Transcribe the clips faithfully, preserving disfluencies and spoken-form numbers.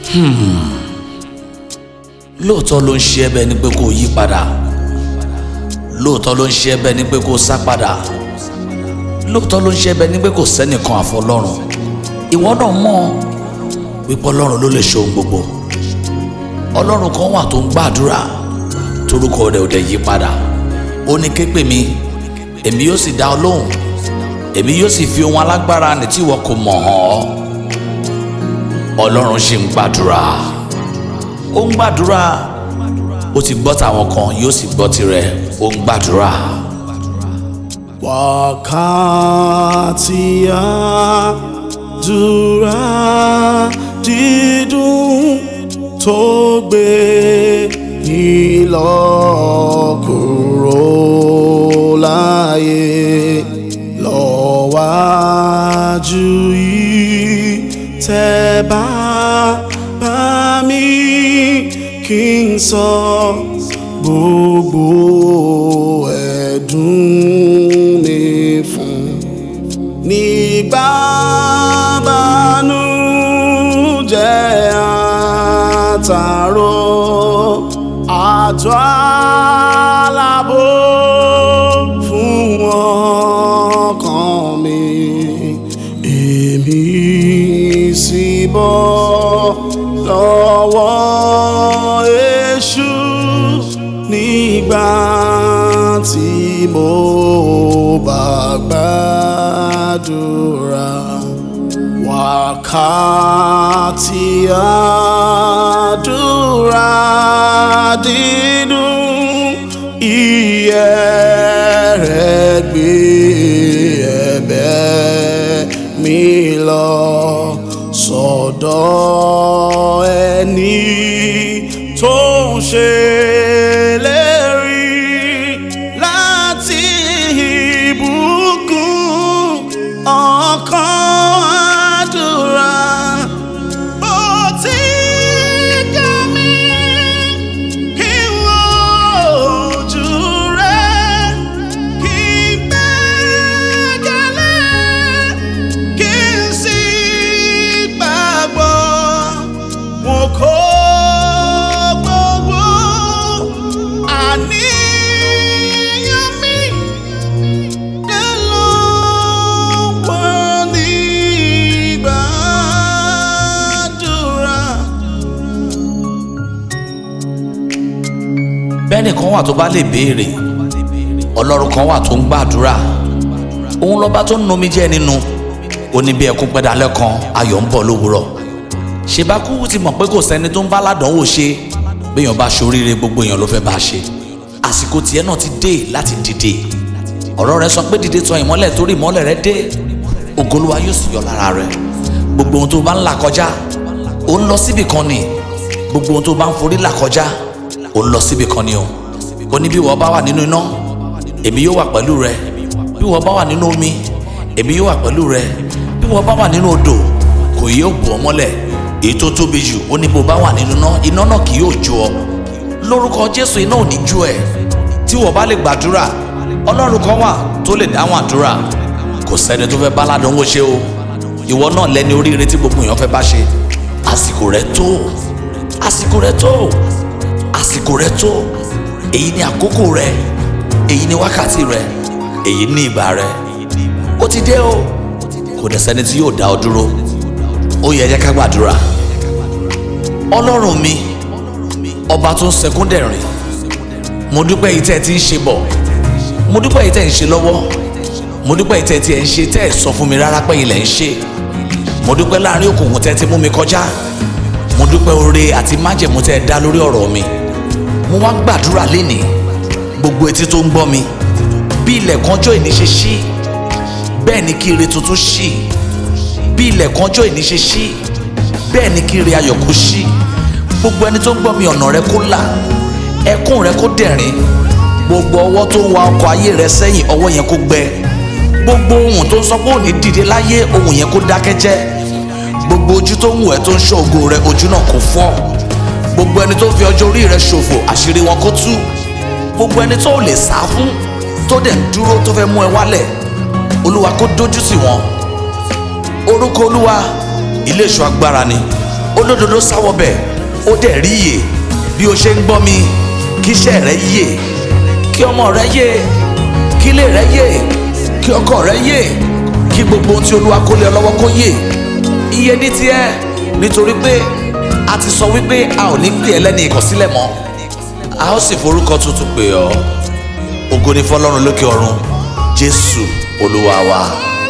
lóòótọ́ ló ń ṣe ẹ́ bẹ́ẹ̀ ni pé kó yí padà, lóòótọ́ ló ń ṣe ẹ́ bẹ́ẹ̀ ni pé kó sá padà, lóòótọ́ ló ń ṣe ẹ́ bẹ́ẹ̀ ni pé kò sẹ́nìkan àfọlọ́run. ìwọ náà mọ̀ wípé ọlọ́run ló lè ṣe ohun gbogbo. ọlọ́run kan wà tó ń gbàdúrà torúkọ rẹ̀ ò dẹ̀ yí padà. ó ní ké pè mí èmi yóò sì dá ọ lóhùn, èmi yóò sì fi ohun alágbára ní tí ìwọ kò mọ̀ hàn ọ́. ọlọ́run ṣì ń gbàdúrà, ó ń gbàdúrà, ó ti gbọ́ tàwọn kan yóò sì gbọ́ tirẹ̀, ó ń gbàdúrà. wákàtí àdúrà dídùn tó gbé ní lọ kúrò láyé lọ́wájú yìí tẹ́ bá bá mi kí n sọ gbogbo ẹ̀dùn mi fún. nígbà bànújẹ́ àtàrò àjọ alábò fún ọkàn mi, èmi sì bọ́ lọ́wọ́ èṣù nígbà tí mo bá gbàdúrà. wákàtí àdúrà dídùn ìyẹ́rẹ́ gbé ẹ̀bẹ̀ mi lọ sọ́dọ̀ ẹni tó ń ṣe lérí láti ìbùkún ọkàn àdúrà. ó ti ká mi kí n wo ojú rẹ̀, kí n gbẹ́kẹ̀lé, kí n sì gbàgbọ́. mo kó gbogbo àníyàn mi lé lọ́wọ́ nígbàdúrà. bẹ́ẹ̀ni kan wà tó bá lè béèrè, ọlọ́run kan wà tó ń gbàdúrà. òun lọ́ba tó ń nomi jẹ́ nínú. ó ní bí ẹkún pẹ́ dalẹ́ kan ayọ̀ ń bọ̀ lówùúrọ̀. ṣèbákú ti mọ̀ pé kò sẹ́ni tó ń bá ládánwò ṣe. béèyàn bá ṣoríire gbogbo èèyàn ló fẹ́ bá ṣe. àsìkò tiẹ̀ náà ti dé láti dìde. ọ̀rọ̀ rẹ̀ sọ pé dìde tọ̀ ìmọ́lẹ̀ torí ìmọ́lẹ̀ rẹ̀ dé. ògo Olúwa yóò sì yọ lára rẹ̀. gbogbo ohun tó bá ń là kọjá ó ń lọ síbì kan ni. gbogbo ohun tó bá ń forí là kọjá ó ń lọ síbì kan ni o. ó ní bí wọ́n bá wà nínú iná èmi yóò wà pẹ̀lú rẹ, bí wọ́n bá wà nínú omi èmi yóò wà pẹ̀lú rẹ, bí wọ́n bá wà nínú odò kò yóò bò ọ́ mọ́lẹ̀. èyí tó tóbi jù ó ní bó bá wà nínú iná, iná náà kì yóò jó ọ. lórúkọ Jésù iná ò ní jó ẹ. tí wọ́n bá lè gbàdúrà, ọlọ́run kan wà tó lè dáhùn àdúrà. kò sẹ́ni tó fẹ́ bá ládánwò ṣe o. ìwọ náà lẹ́ni oríire tí gbogbo èèyàn fẹ́ bá ṣe. àsìkò rẹ tó, àsìkò rẹ tó, àsìkò rẹ tó. èyí ni àkókò rẹ, èyí ni wákàtí rẹ, èyí ni ìgbà rẹ. ó ti dé o, kò dẹ̀ sẹ́ni tí yóò dá ọ dúró. ó yẹ jẹ́ ká gbàdúrà. ọlọ́run mi, ọba tó ń sẹkún dẹ̀rìn, mo dúpẹ́ yìí tẹ́ ẹ ti ń ṣe bọ̀, mo dúpẹ́ yìí tẹ́ ẹ ń ṣe lọ́wọ́, mo dúpẹ́ yìí tẹ́ ẹ ti ẹ̀ ń ṣe tẹ́ ẹ sọ fún mi rárá pé ilẹ̀ ń ṣe. mo dúpẹ́ láàrin òkùnkùn tẹ́ ẹ ti mú mi kọjá, mo dúpẹ́ oore àti májẹ̀mú tẹ́ ẹ dá lórí ọ̀rọ̀ mi. mo wá gbàdúrà lénìí, gbogbo etí tó ń gbọ́ mi, bí ilẹ̀kùn ọjọ́ ìní ṣe ṣí, bẹ́ẹ̀ ni kí ire tuntun ṣí. bí ilẹ̀kùn ọjọ́ ìní ṣe ṣí, bẹ́ẹ̀ ni kí ire ayọ̀ kó ṣí. gbogbo ẹni tó ń gbọ́ mi, ọ̀nà rẹ kó là, ẹkún rẹ kó dẹ̀rín. gbogbo ọwọ́ tó ń wa ọkọ̀ ayé rẹ sẹ́yìn, ọwọ́ yẹn kó gbẹ. gbogbo ohùn tó ń sọ pé òní dìde láyé, ohùn yẹn kó dákẹ́ jẹ́. gbogbo ojú tó ń wù ẹ́ tó ń ṣọ́ ògo rẹ, ojú náà kó fọ́. gbogbo ẹni tó fi ọjọ́ orí rẹ ṣòfò, àṣírí wọn kó tú. gbogbo ẹni tó lè sá fún, tó dẹ̀ ń dúró tó fẹ́ mú ẹ wálẹ̀, Olúwa kó dójú tì wọ́n. orúkọ Olúwa ilé ìṣọ́ agbára ni, olódodo sáwọ́ bẹ̀ ó dẹ̀ rí iyè. Bí o ṣe ń gbọ́ mi, kí iṣẹ́ rẹ yè, kí ọmọ rẹ yè, kí ilé rẹ yè, kí ọkọ rẹ yè, kí gbogbo ohun tí Olúwa kó lé ọ lọ́wọ́ kó yè. Iye ní tiẹ̀, nítorí pé a ti sọ wípé a ò ní pè ẹ́ lẹ́ni ìkọ̀sílẹ̀ mọ́, a ó sì forúkọ tuntun pè ọ́. Ògo ni fọ́lọ́run lókè ọ̀run, Jésù Olúwa wa.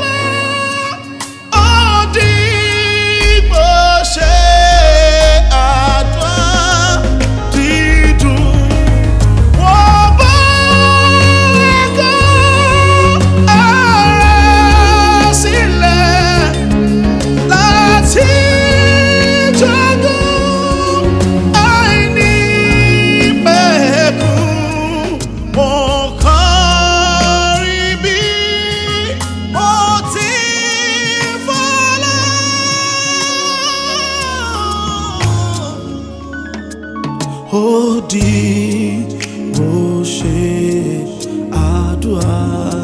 Ó di bó ṣe àdúrà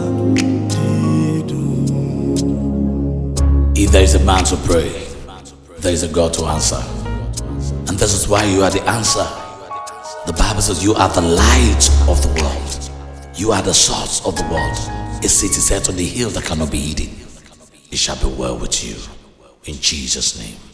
dídùn. If there is a man to pray, there is a God to answer. And this is why you are the answer. The Bible says you are the light of the world. You are the salt of the world. A city set on the hill that cannot be hidden. It shall be well with you. In Jesus' name.